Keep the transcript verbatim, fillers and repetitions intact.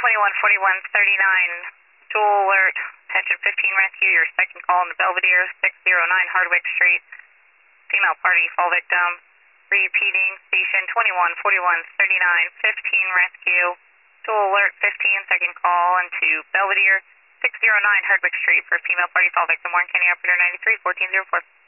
twenty-one forty-one thirty-nine, dual alert, attention fifteen rescue, your second call in the Belvedere, six oh nine Hardwick Street, female party fall victim. Repeating, station twenty-one forty-one thirty-nine, fifteen rescue, dual alert, fifteen, second call into Belvedere, six oh nine Hardwick Street for female party fall victim, Warren County Operator ninety-three, fourteen oh four.